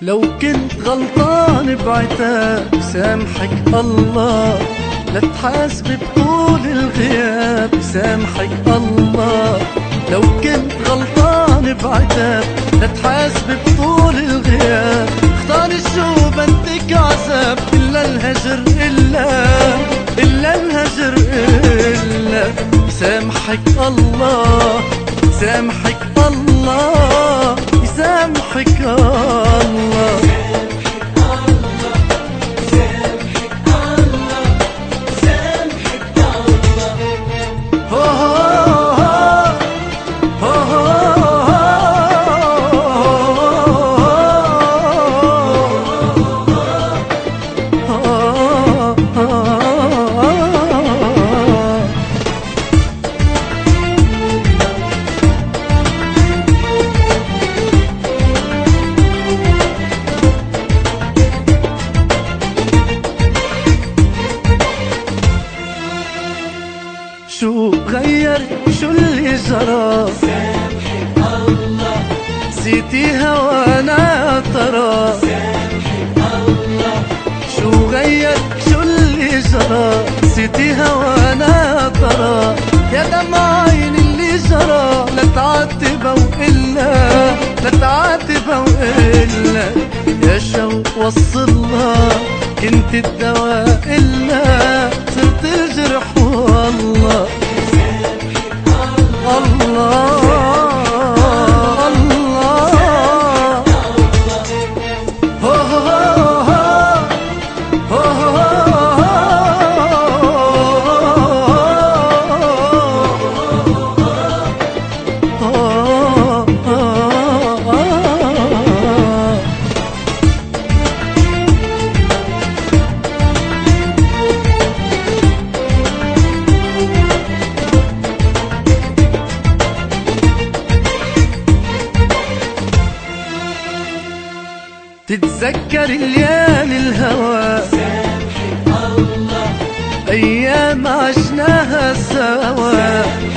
لو كنت غلطان بعتاب سامحك الله، لا تحاسب بطول الغياب سامحك الله. لو كنت غلطان بعتاب لا تحاسب بطول الغياب، اختار شو بدك عذاب إلا الهجر إلا الهجر إلا يسامحك الله، يسامحك الله، يسامحك الله. شو غير شو اللي جرى سامحك الله، نسيتيها وانا ترى سامحك الله. شو غير شو اللي جرى نسيتيها وانا ترى، يا دمع عين اللي جرى لا تعاتبه وإلا، لا تعاتبه وإلا. يا شوق وصلها كنت الدواء إلا، صرت الجرح والله الله تتذكر ليالي الهوى سامحك الله، أيام عشناها سوا.